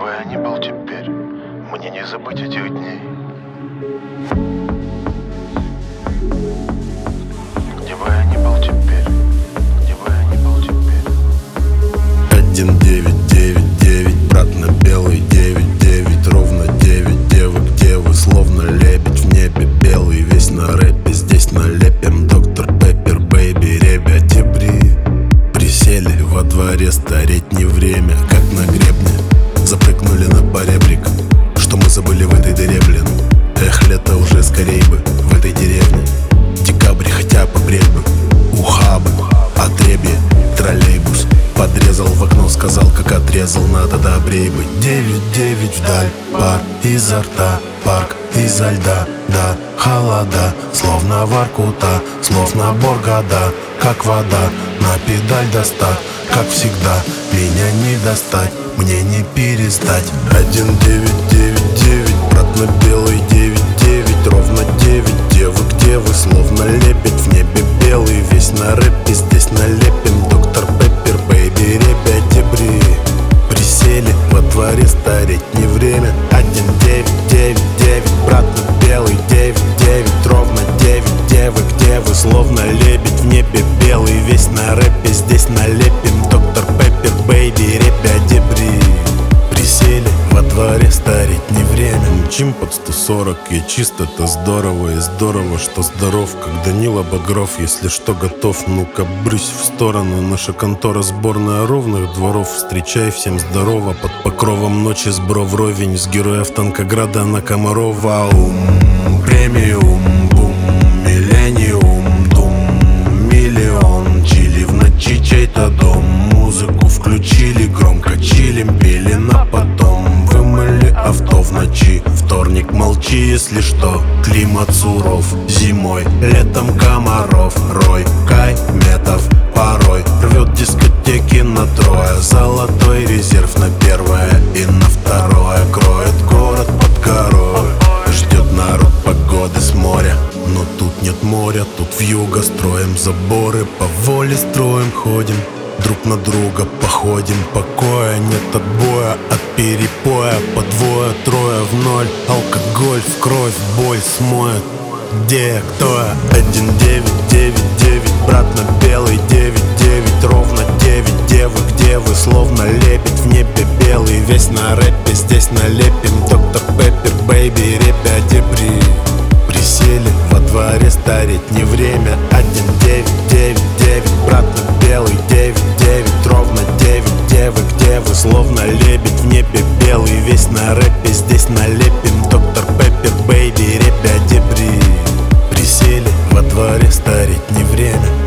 бы я ни был теперь, мне не забыть этих дней. Где бы я ни был теперь, где бы я ни был теперь. 1999, брат на белый 99, ровно 9 девок, где вы, словно лебедь в небе белый, весь на рэпе, здесь налепим доктор Пеппер, бэйби, ребята бри. Присели во дворе, стареть не время, как на гребне, запрыгнули на поребрик. Что мы забыли в этой дыре, блин? Эх, лето уже скорей бы в этой деревне. Декабрь, хотя попреть бы, ухабы, отребье, троллейбус. Подрезал в окно, сказал, как отрезал, надо добрей быть. 9-9 вдаль, пар изо рта, парк изо льда, да, холода, словно воркута, слов набор года, как вода, на педаль до 100, как всегда, меня не достать, мне не перестать. 1999, брат на белый 99, ровно 9 девок, где вы, словно лебедь в небе белый, весь на рэпе, здесь налепим доктор Пеппер, бэйби, ребята бри. Присели во дворе, стареть не время. 1999, брат на белый 99, ровно 9 девок, где вы, словно лебедь в небе белый, весь на рэпе, здесь налепим доктор Пеппер, бэйби, ребята бри. Присели во дворе, стареть не время. Мчим под 140, и чисто, это здорово. И здорово, что здоров, как Данила Багров. Если что, готов, ну-ка брысь в сторону. Наша контора сборная ровных дворов. Встречай, всем здорово. Под покровом ночи сбро вровень с героев Танкограда на Комарова. Премиум, бум, миллениум, дум, миллион. Чили в ночи чей-то дом. Музыку включили громко, чилим, пили на потом. Вымыли авто в ночи, вторник, молчи, если что. Климат суров, зимой, летом комаров. Рой, Кай, Метов, порой рвет дискотеки на трое. Золотой резерв на первое и на второе. Кроет город под горой, ждет народ погоды с моря. Но тут нет моря, тут вьюга. Строим заборы, по воле строим, ходим, друг на друга походим. Покоя нет, отбоя от перепоя. По двое, трое в ноль. Алкоголь в кровь, боль смоет. Где, кто я? 1999, брат на белый 99, ровно 9 девок, где вы, словно лебедь в небе белый, весь на рэпе, здесь налепим доктор Пеппер, бэйби, ребята бри. Присели во дворе, стареть не время. 1999, брат на белый 99, ровно 9 девок, где вы, словно лебедь в небе белый, весь на рэпе, здесь налепим доктор Пеппер, бэйби, ребята бри. Присели во дворе, стареть не время.